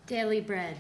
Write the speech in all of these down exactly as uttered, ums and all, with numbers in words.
Daily bread.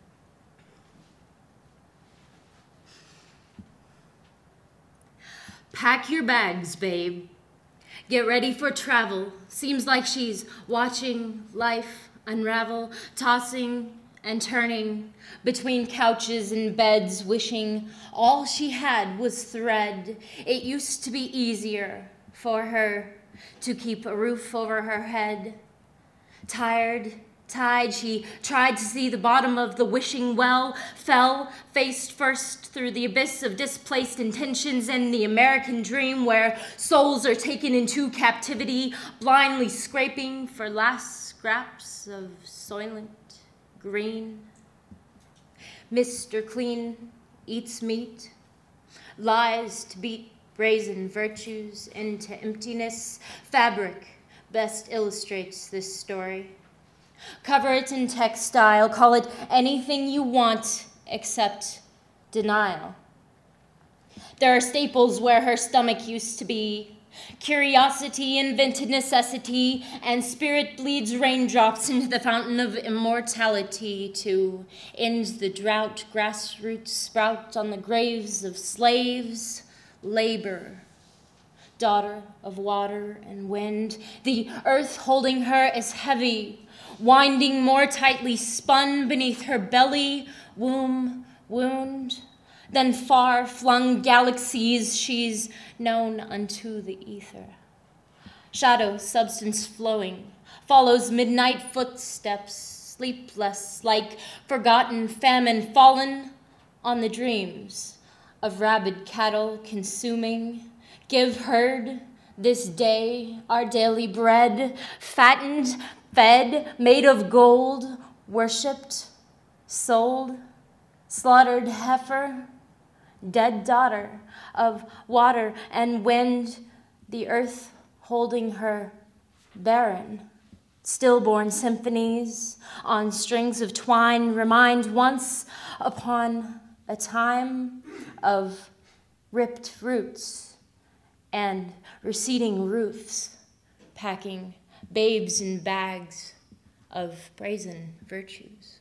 Pack your bags, babe. Get ready for travel. Seems like she's watching life unravel, tossing and turning between couches and beds, wishing all she had was thread. It used to be easier for her to keep a roof over her head. Tired, tied, she tried to see the bottom of the wishing well, fell faced first through the abyss of displaced intentions and the American dream where souls are taken into captivity, blindly scraping for last scraps of soylent green. Mister Clean eats meat, lies to beat brazen virtues into emptiness. Fabric best illustrates this story. Cover it in textile, call it anything you want except denial. There are staples where her stomach used to be. Curiosity invented necessity, and spirit bleeds raindrops into the fountain of immortality to end the drought. Grassroots sprout on the graves of slaves. Labor, daughter of water and wind. The earth holding her is heavy, winding more tightly spun beneath her belly, womb, wound. Then far-flung galaxies she's known unto the ether. Shadow substance flowing follows midnight footsteps, sleepless like forgotten famine fallen on the dreams of rabid cattle consuming. Give herd this day our daily bread, fattened, fed, made of gold, worshipped, sold, slaughtered heifer, dead daughter of water and wind, the earth holding her barren. Stillborn symphonies on strings of twine remind once upon a time of ripped roots and receding roofs, packing babes in bags of brazen virtues.